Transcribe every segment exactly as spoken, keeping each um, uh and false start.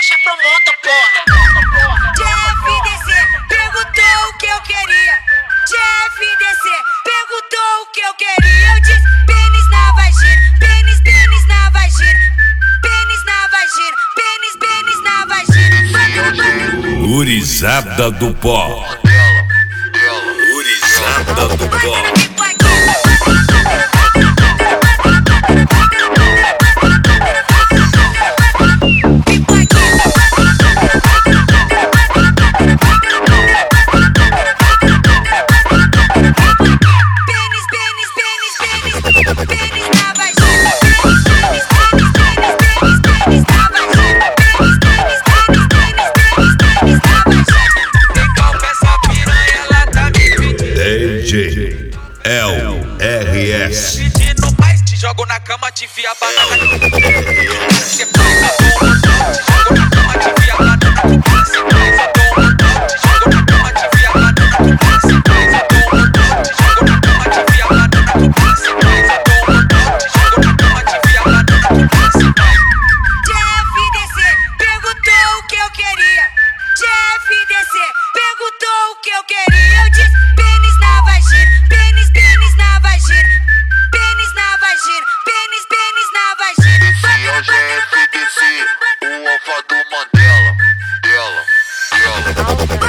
caixa pro mundo, porra. J F D C perguntou o que eu queria. J F D C perguntou o que eu queria. Eu disse pênis na vagina, pênis, pênis na vagina, pênis na vagina, pênis, pênis na vagina. Gurizada do pó. Gurizada do pó. D J L R S. Pedindo mais, te jogo na cama, te enfia a banana. Cê faz a bomba, te jogo na cama, te enfia a banana. Cê faz a bomba, te jogo na cama, te enfia a banana. Cê faz a bomba, te jogo na cama, te enfia a banana. Cê faz a bomba, te jogo na cama, te enfia a banana. J F D C perguntou o que eu queria. J F D C perguntou o que eu queria. Eu disse pênis na vagina, pênis, pênis na vagina, pênis na vagina, pênis, pênis na vagina. Esse é o J F D C, o alfa do Mandela. Dela, dela.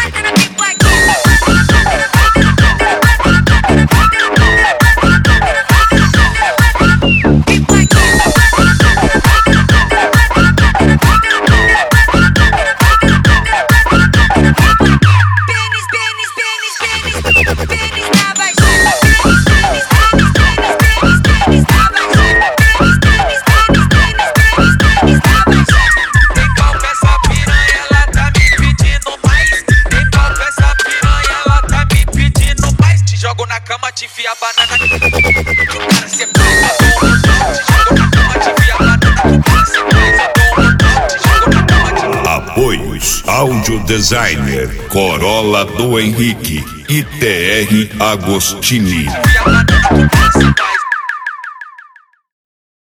Te enfia a banana. Cê faz a bomba, te jogo na cama, te enfia a banana. Cê faz a bomba, te jogo na cama, te enfia a banana. Apoios Áudio Designer Corolla do Henrique e T R Agostini. Enfia a banana.